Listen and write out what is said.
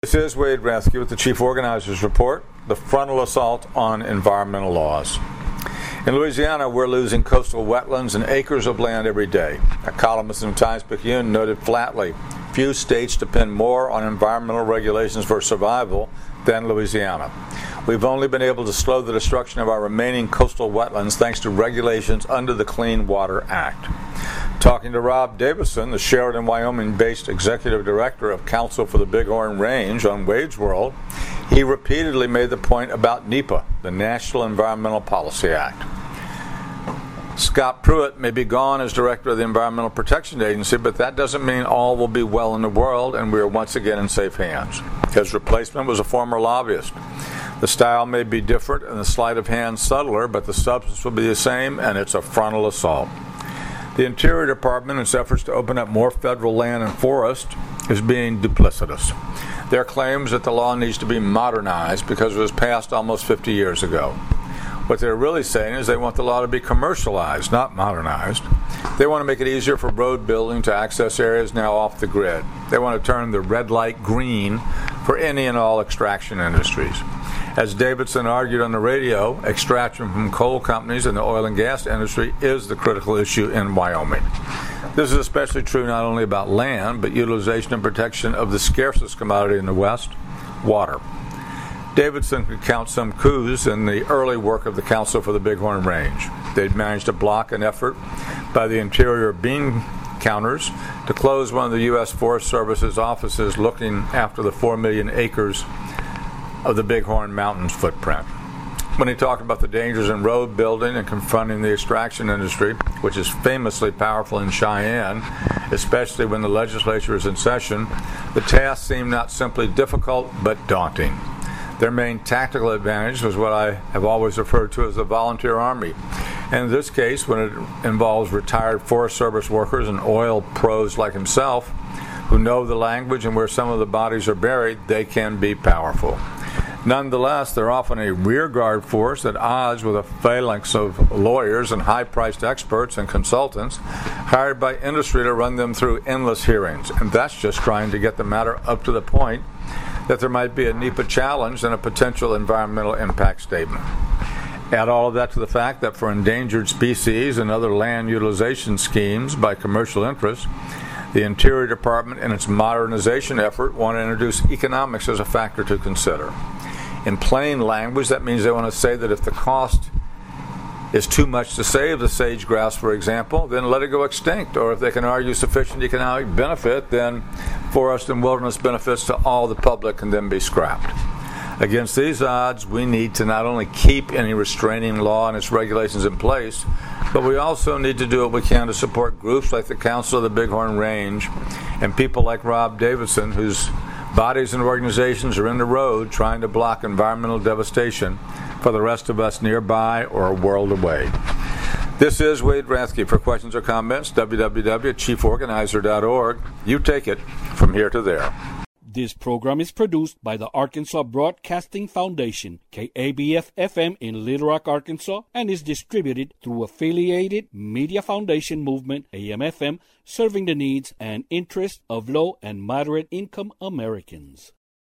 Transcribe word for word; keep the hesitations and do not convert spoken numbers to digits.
This is Wade Rathke with the Chief Organizers Report, the frontal assault on environmental laws. In Louisiana, we're losing coastal wetlands and acres of land every day. A columnist in Times-Picayune noted flatly, few states depend more on environmental regulations for survival than Louisiana. We've only been able to slow the destruction of our remaining coastal wetlands thanks to regulations under the Clean Water Act. Talking to Rob Davidson, the Sheridan, Wyoming-based executive director of Council for the Bighorn Range on Wade's World, he repeatedly made the point about NEPA, the National Environmental Policy Act. Scott Pruitt may be gone as director of the Environmental Protection Agency, but that doesn't mean all will be well in the world and we are once again in safe hands. His replacement was a former lobbyist. The style may be different and the sleight of hand subtler, but the substance will be the same, and it's a frontal assault. The Interior Department, in its efforts to open up more federal land and forest, is being duplicitous. Their claims that the law needs to be modernized because it was passed almost fifty years ago. What they're really saying is they want the law to be commercialized, not modernized. They want to make it easier for road building to access areas now off the grid. They want to turn the red light green for any and all extraction industries. As Davidson argued on the radio, extraction from coal companies and the oil and gas industry is the critical issue in Wyoming. This is especially true not only about land, but utilization and protection of the scarcest commodity in the West, water. Davidson could count some coups in the early work of the Council for the Bighorn Range. They'd managed to block an effort by the Interior bean counters to close one of the U S Forest Service's offices looking after the four million acres of the Bighorn Mountains footprint. When he talked about the dangers in road building and confronting the extraction industry, which is famously powerful in Cheyenne, especially when the legislature is in session, the task seemed not simply difficult but daunting. Their main tactical advantage was what I have always referred to as the volunteer army. And in this case, when it involves retired Forest Service workers and oil pros like himself, who know the language and where some of the bodies are buried, they can be powerful. Nonetheless, they're often a rearguard force at odds with a phalanx of lawyers and high-priced experts and consultants hired by industry to run them through endless hearings. And that's just trying to get the matter up to the point that there might be a NEPA challenge and a potential environmental impact statement. Add all of that to the fact that for endangered species and other land utilization schemes by commercial interests, the Interior Department, in its modernization effort, want to introduce economics as a factor to consider. In plain language, that means they want to say that if the cost is too much to save the sage grouse, for example, then let it go extinct. Or if they can argue sufficient economic benefit, then forest and wilderness benefits to all the public can then be scrapped. Against these odds, we need to not only keep any restraining law and its regulations in place, but we also need to do what we can to support groups like the Council of the Bighorn Range and people like Rob Davidson, whose bodies and organizations are in the road trying to block environmental devastation for the rest of us nearby or a world away. This is Wade Rathke. For questions or comments, w w w dot chief organizer dot org. You take it from here to there. This program is produced by the Arkansas Broadcasting Foundation, K A B F F M in Little Rock, Arkansas, and is distributed through Affiliated Media Foundation Movement, A M F M, serving the needs and interests of low and moderate income Americans.